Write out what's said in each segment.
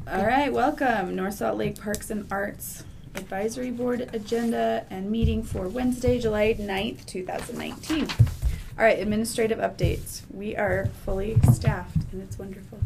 All right, welcome. North Salt Lake Parks and Arts Advisory Board agenda and meeting for Wednesday, July 9th, 2019. All right, administrative updates. We are fully staffed and it's wonderful.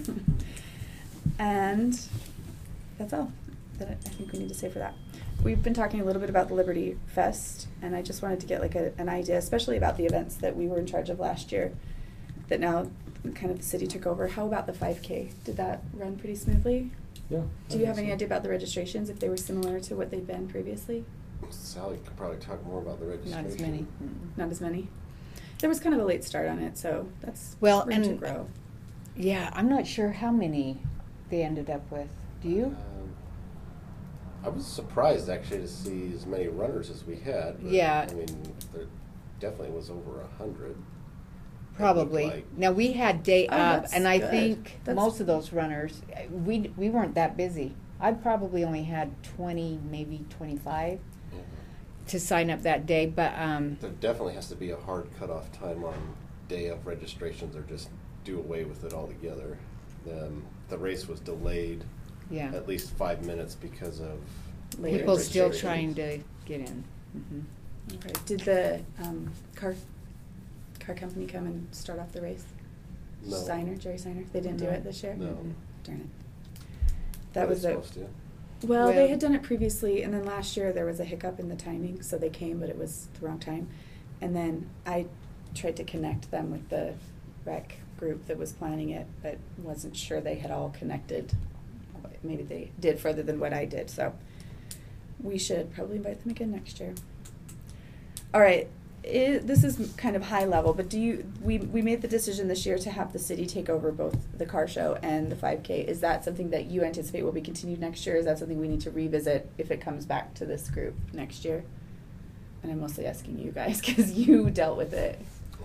And that's all that I think we need to say for that. We've been talking a little bit about the Liberty Fest, and I just wanted to get like an idea, especially about the events that we were in charge of last year, that now kind of the city took over. How about the 5K? Did that run pretty smoothly? Yeah. Do you have any idea about the registrations, if they were similar to what they've been previously? Sally could probably talk more about the registration. Not as many. Not as many? There was kind of a late start on it, so that's Well, room to and grow. yeah, I'm not sure how many they ended up with. Do you? I was surprised actually to see as many runners as we had. But, Yeah. I mean, there definitely was over 100. Probably. Like, Now we had day Oh, up, that's and I good. think That's- most of those runners, we weren't that busy. I probably only had 20, maybe 25 yeah. to sign up that day, but There definitely has to be a hard cutoff time on day of registrations, or just do away with it altogether. The race was delayed yeah, at least 5 minutes because of Later people still registrations. trying to get in. Okay. Did the car company come and start off the race? No. Jerry Steiner? They didn't do No. it this year? No. Darn it. That That was was it. supposed to. Well, Well- they had done it previously, and then last year there was a hiccup in the timing, so they came, but it was the wrong time. And then I tried to connect them with the rec group that was planning it, but wasn't sure they had all connected. Maybe they did further than what I did, so we should probably invite them again next year. All right, this is kind of high level, but we made the decision this year to have the city take over both the car show and the 5K. Is that something that you anticipate will be continued next year? Is that something we need to revisit if it comes back to this group next year? And I'm mostly asking you guys because you dealt with it.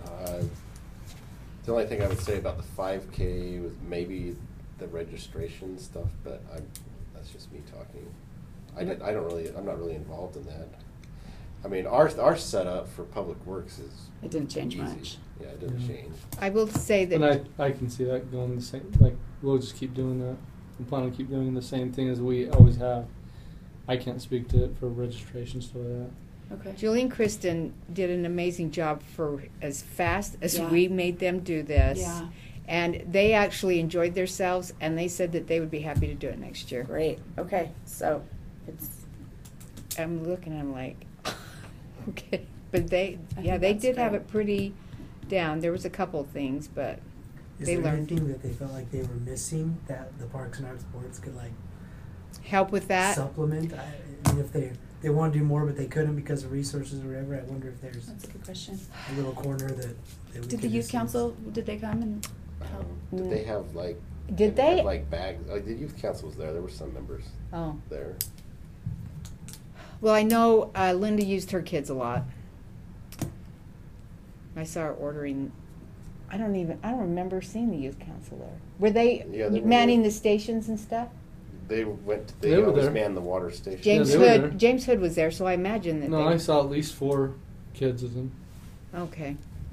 The only thing I would say about the 5K was maybe the registration stuff, but that's just me talking. I'm not really involved in that. I mean, our setup for Public Works is It didn't change easy. much. Yeah, it didn't Yeah. change. I will say that And I can see that going the same. Like, we'll just keep doing that. We plan on keep doing the same thing as we always have. I can't speak to it for registration stuff like that. Okay. Julie and Kristen did an amazing job for as fast as Yeah. we made them do this. Yeah. And they actually enjoyed themselves, and they said that they would be happy to do it next year. Great. Okay. So it's I'm looking, I'm like, okay. But they I did think that's have great. it pretty down. There was a couple of things, but Is they there learned. anything that they felt like they were missing that the Parks and Arts boards could like Help with that. supplement? I mean, if they want to do more but they couldn't because of resources or whatever, I wonder if there's that's a good question. a little corner that we Did could the youth just council? Did they come and help? Did they have like? Did they they? have, like bags? Like, the youth council was there. There were some members Oh. there. Well, I know Linda used her kids a lot. I saw her ordering. I don't remember seeing the youth council there. Were they Yeah, they were manning there. the stations and stuff? They went. They They were always there. manned the water station. James they were there. Hood. James Hood was there, so I imagine that. No, they, I saw at least 4 kids of them. Okay.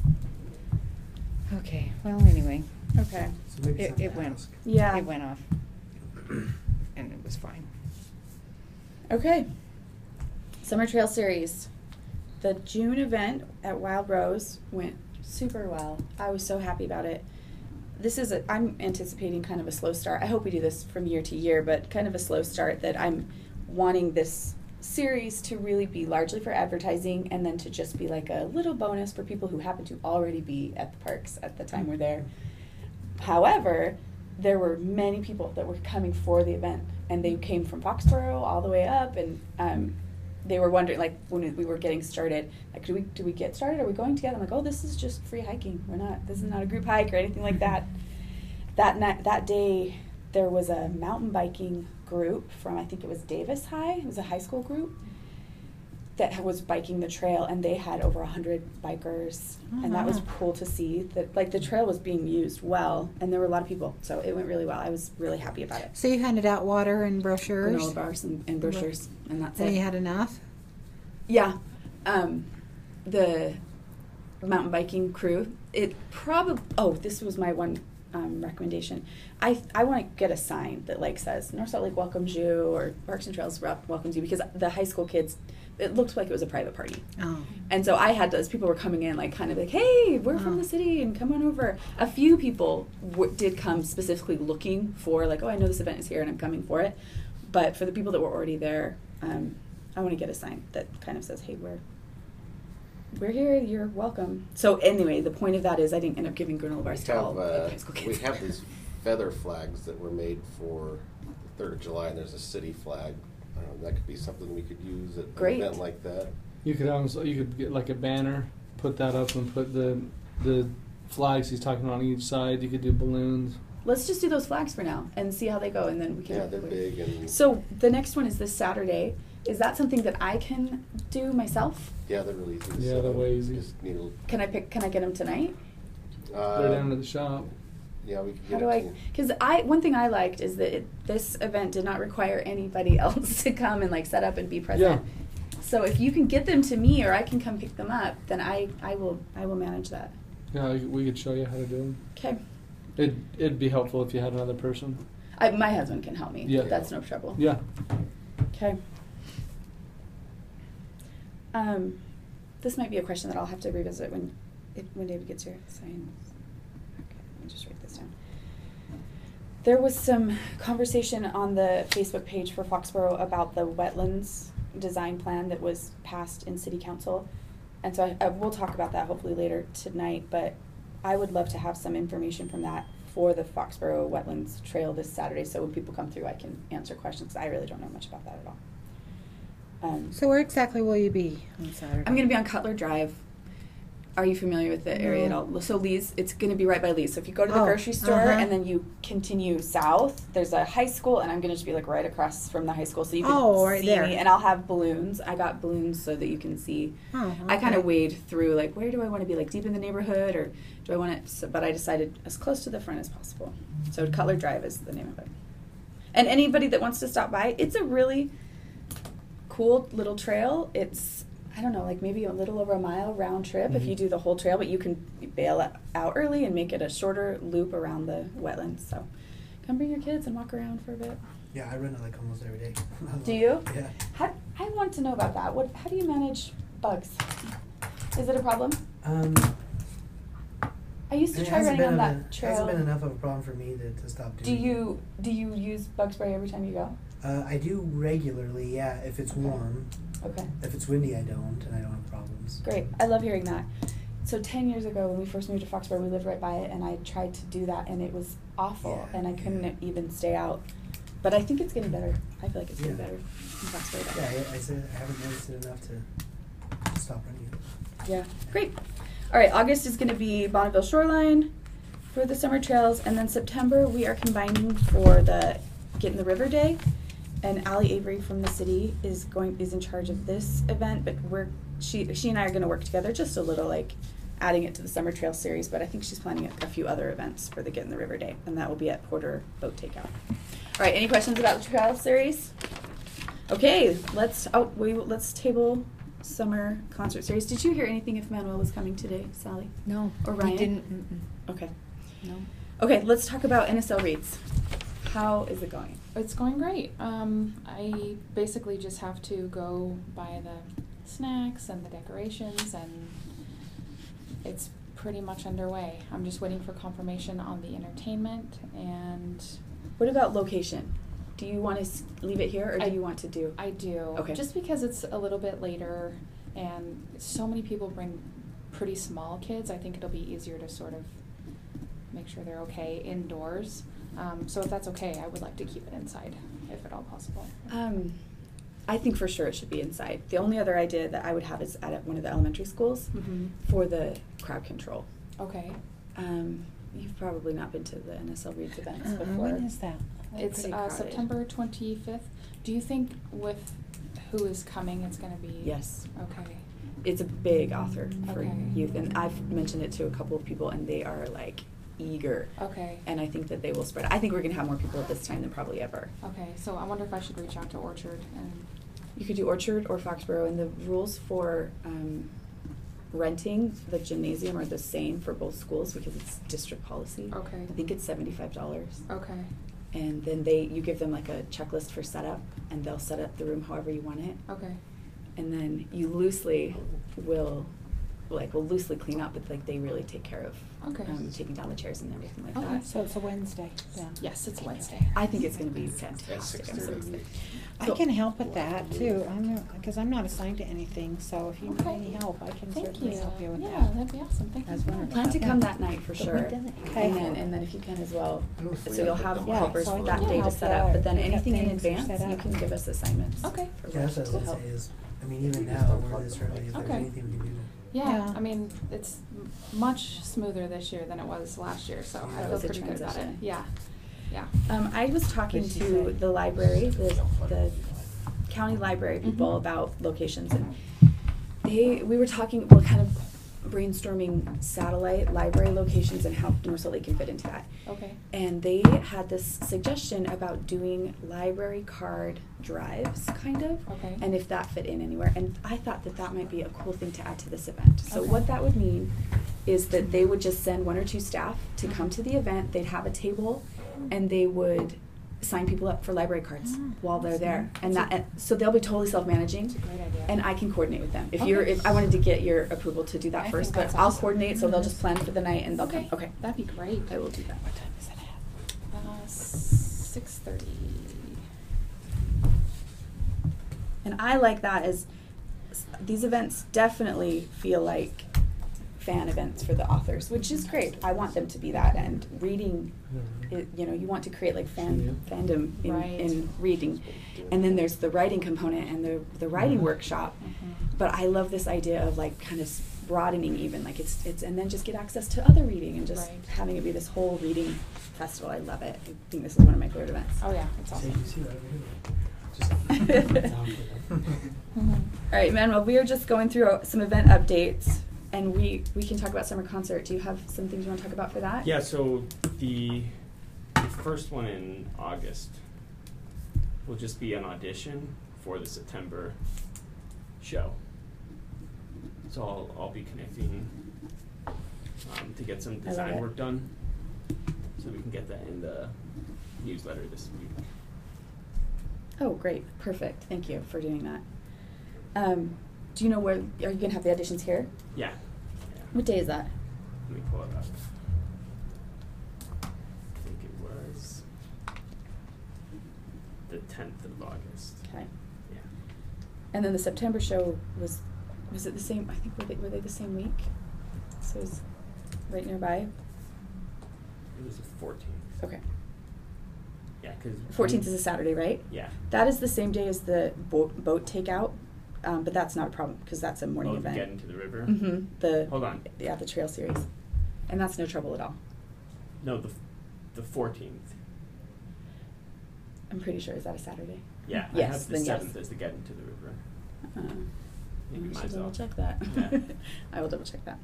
Okay. Well, anyway, Okay. So maybe It- something it to went. ask. Yeah. it went off, and it was fine. Okay. Summer Trail Series. The June event at Wild Rose went super well. I was so happy about it. I'm anticipating kind of a slow start. I hope we do this from year to year, but kind of a slow start, that I'm wanting this series to really be largely for advertising and then to just be like a little bonus for people who happen to already be at the parks at the time we're there. However, there were many people that were coming for the event, and they came from Foxborough all the way up, and they were wondering, like, when we were getting started, like, do we get started? Are we going together? I'm like, oh, this is just free hiking. This is not a group hike or anything like that. That day, there was a mountain biking group from, I think it was Davis High. It was a high school group that was biking the trail, and they had over 100 bikers, and that was cool to see that, like, the trail was being used well, and there were a lot of people, so it went really well. I was really happy about it. So you handed out water and brochures? Granola bars and brochures, and that's And it. you had enough? Yeah. The mountain biking crew, this was my one recommendation. I want to get a sign that like says North Salt Lake welcomes you or Parks and Trails rep welcomes you, because the high school kids, it looked like it was a private party. Oh. And so I had those people were coming in like kind of like, hey, we're from the city and come on over. A few people did come specifically looking for like, oh, I know this event is here and I'm coming for it. But for the people that were already there, I want to get a sign that kind of says, hey, we're here, you're welcome. So anyway, the point of that is I didn't end up giving granola bars to all the high school kids. We have these feather flags that were made for the 3rd of July, and there's a city flag. I don't know, that could be something we could use at Great. an event like that. You could get like a banner, put that up, and put the flags he's talking about on each side. You could do balloons. Let's just do those flags for now and see how they go, and then we can. Yeah, they're big and. So the next one is this Saturday. Is that something that I can do myself? Yeah, they're really easy. to Yeah, set they're up. way easy. Just need a, Can I get them tonight? They're down to the shop. Yeah, we can How get do it I? to you. Because one thing I liked is that this event did not require anybody else to come and like set up and be present. Yeah. So if you can get them to me, or I can come pick them up, then I will manage that. Yeah, we could show you how to do them. Okay. It'd be helpful if you had another person. My husband can help me. Yeah. That's no trouble. Yeah. Okay. This might be a question that I'll have to revisit when David gets here. Signs. Okay, let me just write this down. There was some conversation on the Facebook page for Foxborough about the wetlands design plan that was passed in City Council. And so we'll talk about that hopefully later tonight, but I would love to have some information from that for the Foxborough Wetlands Trail this Saturday, so when people come through I can answer questions, 'cause I really don't know much about that at all. So where exactly will you be on Saturday? I'm going to be on Cutler Drive. Are you familiar with the area at all? So Lee's, it's going to be right by Lee's. So if you go to the grocery store and then you continue south, there's a high school, and I'm going to just be like right across from the high school, so you can right see there. me. And I'll have balloons. I got balloons so that you can see. Oh, I kind okay. of wade through like, where do I want to be, like deep in the neighborhood, or do I want it? So, but I decided as close to the front as possible. So Cutler Drive is the name of it. And anybody that wants to stop by, it's a really cool little trail. It's, I don't know, like maybe a little over a mile round trip if you do the whole trail, but you can bail out early and make it a shorter loop around the wetlands. So come bring your kids and walk around for a bit. Yeah, I run it like almost every day. Do you? Yeah. I want to know about that. How do you manage bugs? Is it a problem? I used to It try hasn't running on been that trail. Hasn't been enough of a problem for me to stop doing. Do you use bug spray every time you go? I do regularly, yeah. If it's warm. Okay. If it's windy, I don't, and I don't have problems. Great. I love hearing that. So 10 years ago when we first moved to Foxborough, we lived right by it, and I tried to do that, and it was awful, Yeah, and I couldn't yeah. even stay out. But I think it's getting better. I feel like it's getting Yeah. better in Foxborough. Yeah, I said I haven't noticed it enough to stop running it. Yeah. Great. All right. August is going to be Bonneville Shoreline for the summer trails, and then September we are combining for the Get in the River Day. And Allie Avery from the city is in charge of this event, but she and I are going to work together just a little, like adding it to the summer trail series. But I think she's planning a few other events for the Get in the River Day, and that will be at Porter Boat Takeout. All right, any questions about the trail series? Okay, let's table summer concert series. Did you hear anything if Manuel was coming today, Sally? No. Or Ryan? He didn't. Okay. No. Okay, let's talk about NSL Reads. How is it going? It's going great. I basically just have to go buy the snacks and the decorations, and it's pretty much underway. I'm just waiting for confirmation on the entertainment. And What about location? Do you want to leave it here, or do you want to do? I do. Okay. Just because it's a little bit later and so many people bring pretty small kids, I think it'll be easier to sort of make sure they're okay indoors. So if that's okay, I would like to keep it inside, if at all possible. I think for sure it should be inside. The only other idea that I would have is at one of the elementary schools Mm-hmm. for the crowd control. Okay. You've probably not been to the NSL Reads events before. When is that? It's pretty crowded. September 25th. Do you think with who is coming, it's going to be? Yes. Okay. It's a big author for Okay. youth, and I've mentioned it to a couple of people, and they are like eager. Okay. And I think that they will spread. I think we're going to have more people at this time than probably ever. Okay. So I wonder if I should reach out to Orchard and. You could do Orchard or Foxborough, and the rules for renting the gymnasium are the same for both schools because it's district policy. Okay. I think it's $75. Okay. And then you give them like a checklist for setup, and they'll set up the room however you want it. Okay. And then you we'll loosely clean up, but like they really take care of Okay. taking down the chairs and everything like Okay. that. So it's a Wednesday, yeah. Yes, it's Wednesday. I think it's going to be fantastic. I'm so 6:30. excited. I So- can help with that too, because I'm not assigned to anything, so if you need Okay. any help, I can Thank certainly you. help you with Yeah, that. that'd be awesome. Thank you. That's so much. wonderful. Plan to come that night for sure. Okay. And then if you can as well. I don't know if we So you'll have have the- Yeah, helpers so I for can that day to help set you up, but then pick up anything in things or advance, set you up. can give us assignments. Okay. for Yeah, that's what I to was help. gonna say is, I mean, even now, we're this early, if there's Okay. anything we can do to. Yeah, Yeah. I mean, it's much smoother this year than it was last year, so Yeah. I That feel was a pretty good about it. transition. Yeah. Yeah. I was talking What'd she to say? the library, the county library people Mhm. about locations, and we were talking, we're kind of brainstorming satellite library locations and how North Salt Lake can fit into that. Okay. And they had this suggestion about doing library card drives, kind of, Okay. and if that fit in anywhere. And I thought that that might be a cool thing to add to this event. So Okay. what that would mean is that they would just send 1 or 2 staff to come to the event. They'd have a table, and they would sign people up for library cards Oh, while they're that's there. nice. And that, and so they'll be totally self-managing. That's a great idea. And I can coordinate with them. If Okay. if I wanted to get your approval to do that I first, think but that's I'll awesome. coordinate, so they'll Mhm. just plan for the night and they'll Okay. come. Okay. That'd be great. I will do that. What time is it at? 6:30. And I like that as these events definitely feel like fan events for the authors, which is great. I want them to be that, and reading, you want to create like fandom Right. in reading. And then there's the writing component and the writing workshop. But I love this idea of like kind of broadening even, like it's and then just get access to other reading and just Right. having it be this whole reading festival. I love it. I think this is one of my favorite events. Oh yeah, it's Say, awesome. you see that over here? Just down for them. Mhm. All right, Manuel, we are just going through some event updates, and we can talk about summer concert. Do you have some things you want to talk about for that? Yeah, so the first one in August will just be an audition for the September show. So I'll be connecting to get some love design it. work done, so we can get that in the newsletter this week. Oh, great. Perfect. Thank you for doing that. Do you know where, are you going to have the auditions here? Yeah. What day is that? Let me pull it up. I think it was the 10th of August. Okay. Yeah. And then the September show was it the same? I think were they the same week? So it was right nearby. It was the 14th. Okay. Yeah, because 14th is a Saturday, right? Yeah. That is the same day as the boat takeout, but that's not a problem because that's a morning Oh, event. get into the river. Mm-hmm. The Hold on. Yeah, the trail series, and that's no trouble at all. No, the 14th. I'm pretty sure. Is that a Saturday? Yeah. I Yes, have the then yes. 7th as the get into the river. Maybe I should mine's double off. check that. Yeah. I will double check that.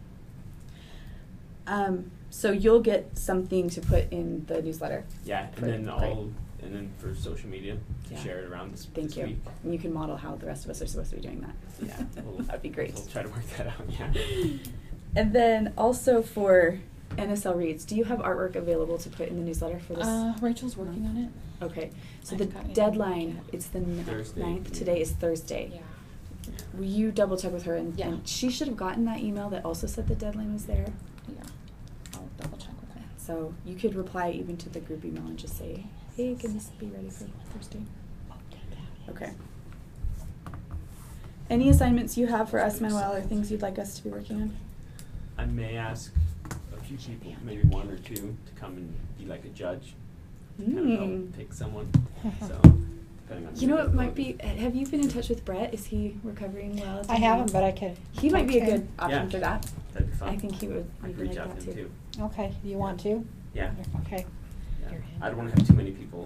So you'll get something to put in the newsletter. Yeah, and Great, then great. and then for social media to Yeah. share it around this Thank you. week. And you can model how the rest of us are supposed to be doing that. Yeah, That'd be great. We'll try to work that out. Yeah. And then also for NSL Reads, do you have artwork available to put in the newsletter for this? Rachel's working on it. Okay, so I the haven't got anything deadline, yet. it's the Thursday. 9th. Today is Thursday. Yeah. Will you double check with her? And Yeah. she should have gotten that email that also said the deadline was there. Yeah. I'll double check with her. So you could reply even to the group email and just say, hey, can this be ready for Thursday? Okay. Any assignments you have for us, Manuel, or things you'd like us to be working on? I may ask a few people, maybe 1 or 2, to come and be like a judge, kind of help pick someone. So, depending on You know, their it might be, availability. have you been in touch with Brett? Is he recovering well? at the I haven't, moment? but I could. He might be a Okay. good option Yeah. for that. That'd be fun. I think he would I could maybe reach like out that to him too. Okay, you want to? Yeah. Okay. Yeah. I don't want to have too many people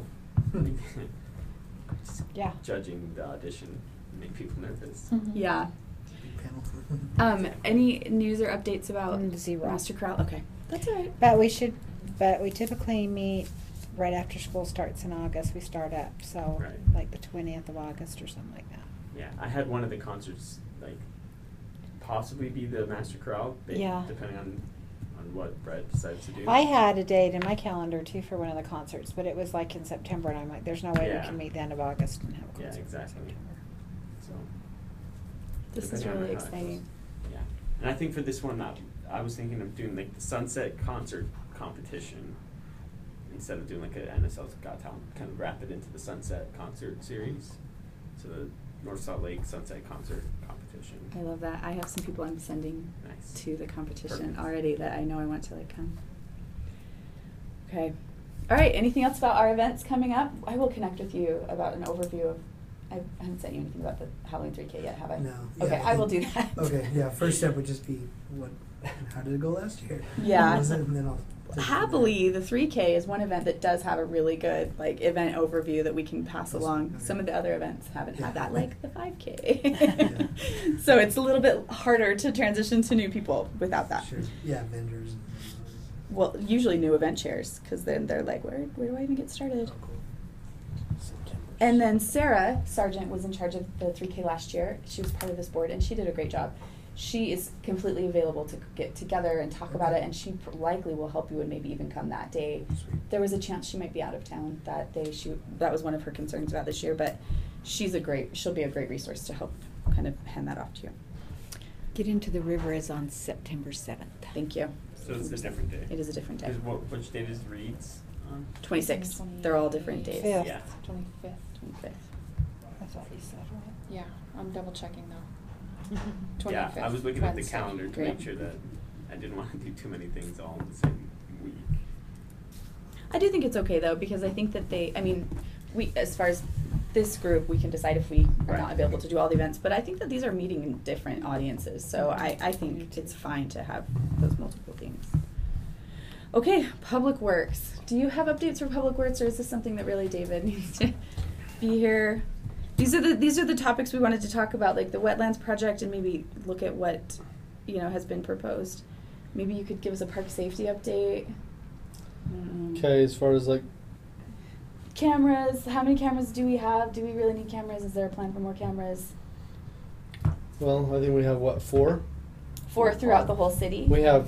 Yeah. judging the audition, make people nervous. Mhm. Yeah. Big panel. Any news or updates about Zero. Master Corral? Okay, that's all right. But we typically meet right after school starts in August. We start up, so Right. like the 20th of August or something like that. Yeah, I had one of the concerts like possibly be the Master Chorale, Yeah. depending on what Brett decides to do. I had a date in my calendar too for one of the concerts, but it was like in September, and I'm like, there's no way Yeah. we can meet the end of August and have a Yeah, concert exactly. in September. So, This is depending on really how it exciting. goes. Yeah, and I think for this one, I was thinking of doing like the Sunset concert competition instead of doing like a NSL's Got Talent, kind of wrap it into the Sunset concert series. So the North Salt Lake Sunset concert competition. I love that. I have some people I'm sending Nice. to the competition Perfect. already that I know I want to like come. Okay. All right. Anything else about our events coming up? I will connect with you about an overview of. I haven't sent you anything about the Halloween 3K yet, have I? No. Okay, Yeah, I will do that. Okay, yeah, first step would just be how did it go last year? Yeah. What was it? And then I'll take it from Happily, the 3K is one event that does have a really good like event overview that we can pass Awesome. along. Okay. Some of the other events haven't Yeah. had that, like the 5K. So it's a little bit harder to transition to new people without that. Sure. Yeah, vendors. And Well, usually new event chairs, because then they're like, where do I even get started? oh, cool. And then Sarah Sargent was in charge of the 3K last year. She was part of this board, and she did a great job. She is completely available to get together and talk about it, and she likely will help you and maybe even come that day. Sweet. There was a chance she might be out of town that day. That was one of her concerns about this year, but she'll be a great resource to help kind of hand that off to you. Get Into the River is on September 7th. Thank you. So it's a different day. It is a different day. Which date is Reed's on? 26. They're all different days. Fifth. Yeah. 25th. 25th. I thought you said, right? Yeah, I'm double checking though. Yeah, I was looking at the Wednesday. calendar to Great. make sure that I didn't want to do too many things all in the same week. I do think it's okay though, because I think that we, as far as this group, we can decide if we are Right. not available to do all the events, but I think that these are meeting in different audiences, so I think it's fine to have those multiple themes. Okay, Public Works. Do you have updates for Public Works, or is this something that really David needs to be here? These are the topics we wanted to talk about, like the wetlands project, and maybe look at what has been proposed. Maybe you could give us a park safety update. Okay, as far as like, Cameras. How many cameras do we have? Do we really need cameras? Is there a plan for more cameras? well, I think we have what, 4? 4 throughout the whole city? We have,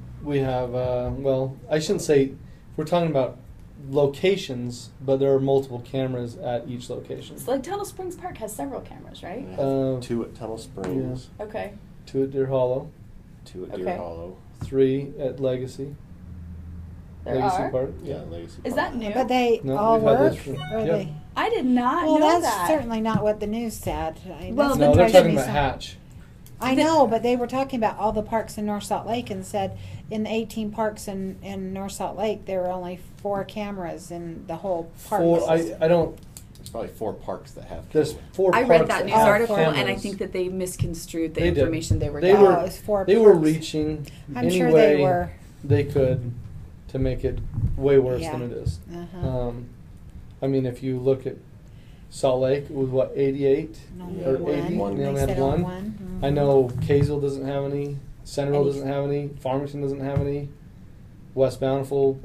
well, I shouldn't say, we're talking about locations, but there are multiple cameras at each location. It's like Tunnel Springs Park has several cameras, right? We have Uh, 2 at Tunnel Springs, Okay. 2 at Deer Hollow, 2 at Deer Okay. Hollow. 3 at Legacy. There Legacy are? Park. Yeah, Legacy Is Park. that new? But they No, all we've had work, this for- or yeah. they? I did not Well, know that's that. certainly not what the news said. Well, That's No, been they're trying to talking be about some- Hatch. I know, but they were talking about all the parks in North Salt Lake and said in the 18 parks in North Salt Lake, there were only 4 cameras in the whole park. 4, I don't, There's probably 4 parks that have there's cameras. 4 I parks read that that news have article, and I cameras. think that they misconstrued the They did. information they were They getting. were, Oh, it was 4 they were parks. reaching I'm any sure way they were. they could to make it way worse Yeah. than it is. Uh-huh. I mean, if you look at Salt Lake, it was what, 88? No, Yeah, Or one. 80? One. They They only said had only one. one. I Mhm. know Kaysville doesn't have any, Centerville Any- doesn't have any, Farmington doesn't have any, West Bountiful,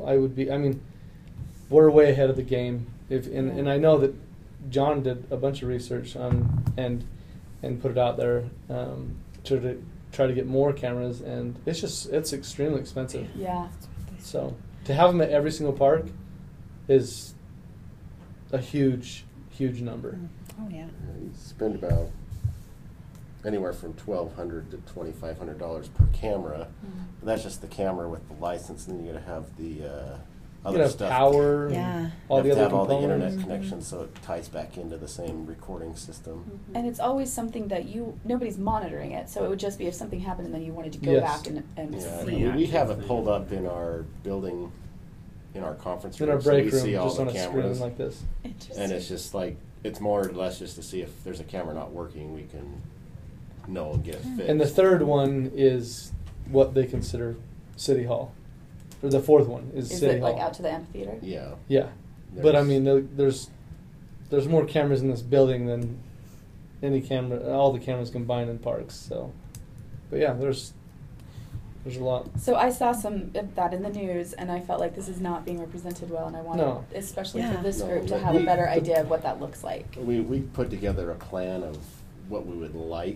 we're way ahead of the game. And I know that John did a bunch of research on and put it out there to try to get more cameras, and it's extremely expensive. Yeah. So to have them at every single park is a huge number. Oh, yeah. You spend about anywhere from $1,200 to $2,500 per camera. But that's just the camera with the license, and then you gotta have the You other have stuff. power, Yeah. and all you the have to other have all the components. internet connections, so it ties back into the same recording system. And it's always something that nobody's monitoring it, so it would just be if something happened and then you wanted to go Yes. back and Yeah, see. Yeah. we have it pulled up in our building, in our conference In room, our so break we room, see all just the on a screen cameras. like this. Interesting. And it's just like, it's more or less just to see if there's a camera not working, we can know and get it fixed. And the third one is what they consider City Hall. Or the fourth one is Is City it Hall. like out to the amphitheater? Yeah. Yeah. But I There's- mean, there's more cameras in this building than all the cameras combined in parks. So, but yeah, there's a lot. So I saw some of that in the news, and I felt like this is not being represented well, and I wanted, No. especially Yeah. for this No, group, to but have a we- better idea of what that looks like. We put together a plan of what we would like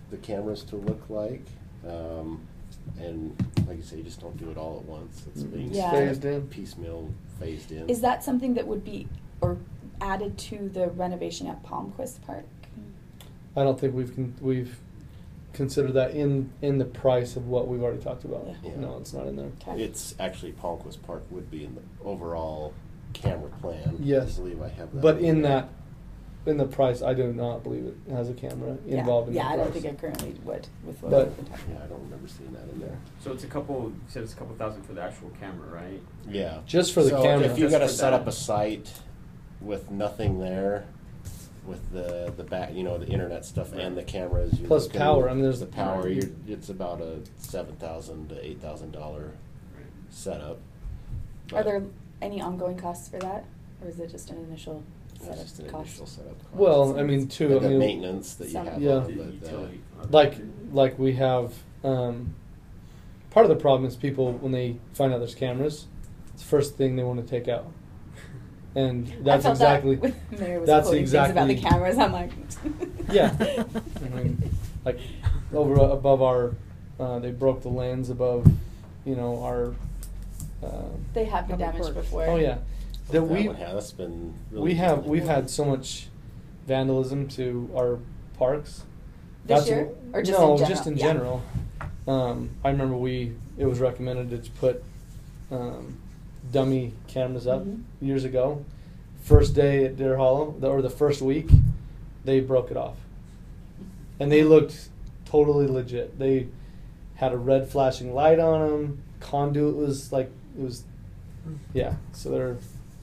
the cameras to look like. And like you say, you just don't do it all at once. It's being Yeah. Phased in. piecemeal, phased in. Is that something that would be or added to the renovation at Palmquist Park? I don't think we've considered that in the price of what we've already talked about. Yeah. No, it's not in there. Okay. It's actually Palmquist Park would be in the overall camera plan. Yes. I believe I have that. But in the price, I do not believe it has a camera involved in the Yeah, I price. don't think it currently would with what But- we've been talking Yeah, I about. don't remember seeing that in there. So it's you said it's a couple thousand for the actual camera, right? Yeah. Just for the So camera. if you Just got to for set that. up a site with nothing there, with the back, the internet stuff and the cameras, you're Plus looking- power. I mean, there's the power. It's about a $7,000 to $8,000 setup. Are there any ongoing costs for that, or is it just an initial That's setup just an cost? initial setup cost. Well, I mean, too. The I mean, maintenance that you Some- have. Yeah. on The it, but, utility. like we have. Part of the problem is people when they find out there's cameras, it's the first thing they want to take out, and that's I felt exactly. that when Mary was that's quoting things about the exactly- cameras. I'm like, Yeah. I mean, like above our, they broke the lens above, our. they have been Public damaged works. before. Oh yeah, that's been. Really we've had so much vandalism to our parks. This year? Or just no, in general? just in Yeah. general. I remember it was recommended to put dummy cameras up Mhm. years ago. First day at Deer Hollow, or the first week, they broke it off, and they looked totally legit. They had a red flashing light on them. Conduit was yeah. So they're,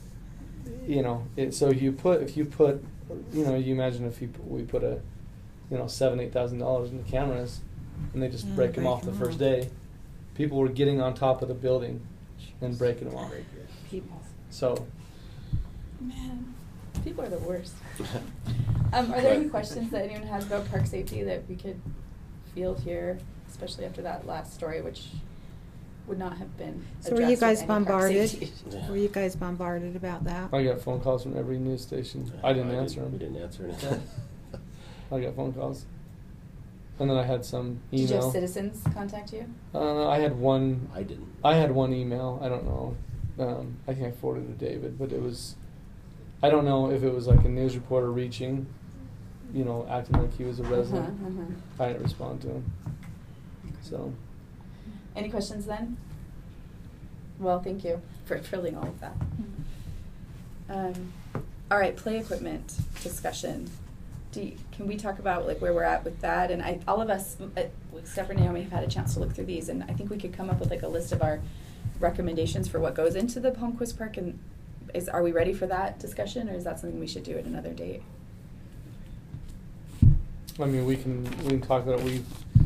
so if you put, you imagine if we put a, $7,000-8,000 in the cameras, and they just Yeah, break them break off the them first off. day, people were getting on top of the building and breaking them off. People. So Man, people are the worst. Are there any questions that anyone has about park safety that we could field here, especially after that last story, which would not have been So were you addressed with guys any park bombarded? safety issues? Were you guys bombarded about that? I got phone calls from every news station. I didn't answer them. We didn't answer anything. I got phone calls, and then I had some email. Did you have citizens contact you? I had one. I didn't. I had one email. I don't know. I think I forwarded it to David, but it was. I don't know if it was like a news reporter reaching, acting like he was a resident. Uh-huh. I didn't respond to him. So. Any questions then? Well, thank you for filling all of that. All right, play equipment discussion. Can we talk about where we're at with that? And all of us, except for Naomi, have had a chance to look through these, and I think we could come up with a list of our recommendations for what goes into the Palmquist Park. And are we ready for that discussion, or is that something we should do at another date? I mean, we can talk about it.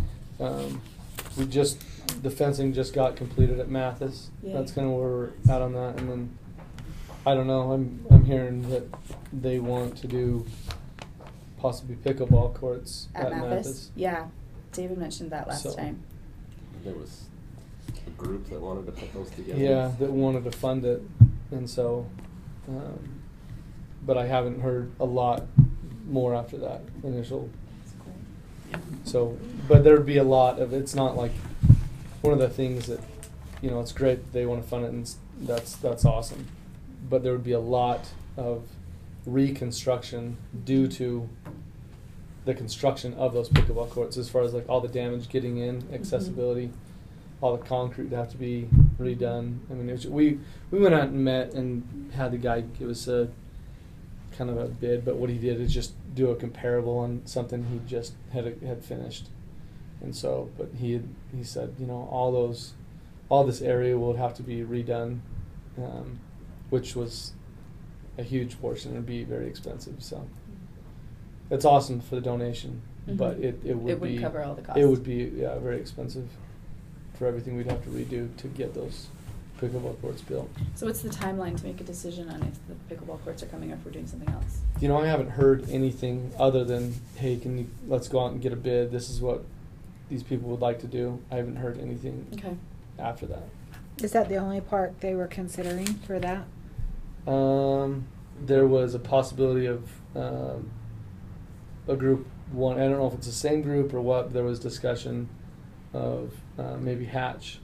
The fencing just got completed at Mathis. Yay. That's kind of where we're at on that. And then, I don't know, I'm hearing that they want to do possibly pickleball courts At Mathis? Yeah, David mentioned that last So- time. There was a group that wanted to put those together. Yeah, that wanted to fund it. And so, but I haven't heard a lot more after that initial. So, but there'd be a lot of, it's not like one of the things that, it's great that they want to fund it, and that's awesome. But there would be a lot of reconstruction due to the construction of those pickleball courts, as far as all the damage getting in, accessibility, all the concrete would have to be redone. I mean, we went out and met and had the guy give us a kind of a bid, but what he did is just do a comparable on something he just had finished. And so, but he said, all this area will have to be redone, which was a huge portion and be very expensive. So it's awesome for the donation, but it would wouldn't be cover all the costs. It would be very expensive for everything we'd have to redo to get those pickleball courts built. So what's the timeline to make a decision on if the pickleball courts are coming or if we're doing something else? I haven't heard anything other than, hey, let's go out and get a bid. This is what these people would like to do. I haven't heard anything Okay. after that. Is that the only park they were considering for that? There was a possibility of a group one. I don't know if it's the same group or what. But there was discussion of maybe Hatch,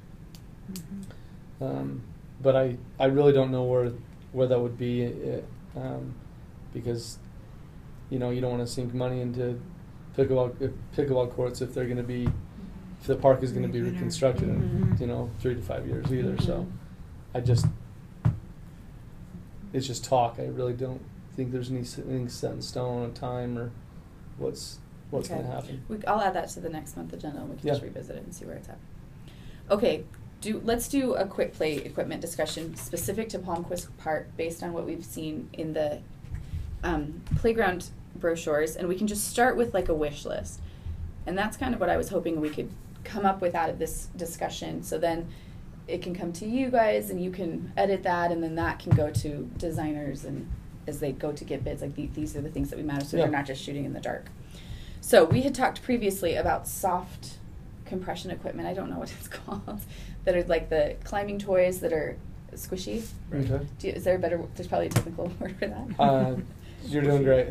but I really don't know where that would be, because you don't want to sink money into pickleball courts if they're going to be if the park is going to be reconstructed in 3 to 5 years either. So it's just talk. I really don't think there's anything set in stone on a time or what's going to happen. I'll add that to the next month agenda, and we can Yeah. just revisit it and see where it's at. Okay, let's do a quick play equipment discussion specific to Palmquist Park based on what we've seen in the playground brochures, and we can just start with like a wish list. And that's kind of what I was hoping we could come up with out of this discussion. So then it can come to you guys, and you can edit that, and then that can go to designers, and as they go to get bids, like these are the things that we matter, so Yeah. they're not just shooting in the dark. So we had talked previously about soft compression equipment. I don't know what it's called. That are like the climbing toys that are squishy. Okay. Is there a better? There's probably a technical word for that. You're doing great.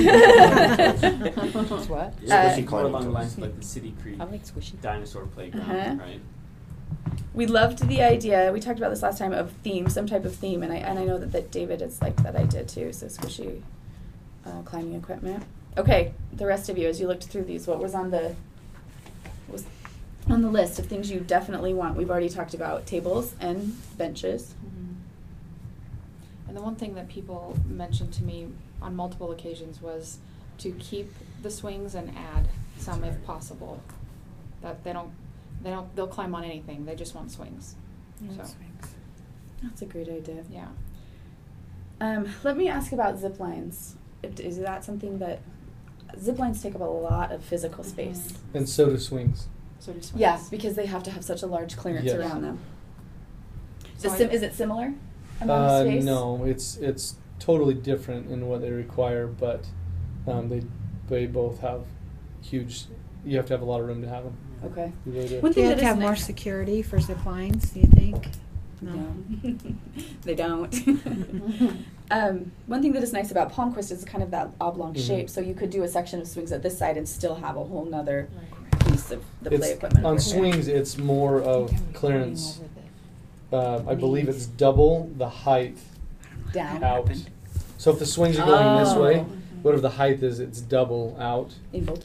It's what? Squishy More climbing along the toys. lines of like the City Creek I like squishy. dinosaur playground, Uh-huh. right? We loved the idea. We talked about this last time of theme, some type of theme, and I know that David has liked that idea too. So squishy climbing equipment. Okay, the rest of you, as you looked through these, what was on the list of things you definitely want? We've already talked about tables and benches. And the one thing that people mentioned to me on multiple occasions was to keep the swings and add some if possible. That they'll climb on anything. They just want swings. So, That's a great idea. yeah. Let me ask about zip lines. Is that something that zip lines take up a lot of physical space? And so do swings. So do swings. Yes, because they have to have such a large clearance Yes. around them. So Is it similar amount of space? No, it's totally different in what they require, but they both have huge. You have to have a lot of room to have them. Okay. You really do. One Do thing you that have to is have more nice- security for zip lines, do you think? No, they don't. One thing that is nice about Palmquist is kind of that oblong Mhm. shape, so you could do a section of swings at this side and still have a whole nother Right. piece of the It's- play equipment. on over here. swings, it's more of clearance. I believe it's double the height Down. out. So if the swings are going this way, Oh. whatever the height is, it's double out. In both